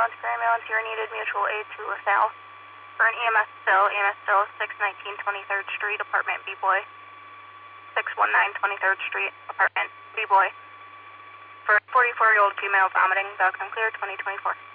ambulance, you're needed mutual aid to LaSalle. For an EMS still, 619 23rd Street, apartment B-Boy. 619 23rd Street, apartment B-Boy. For a 44-year-old female vomiting, dogs unclear, 2024.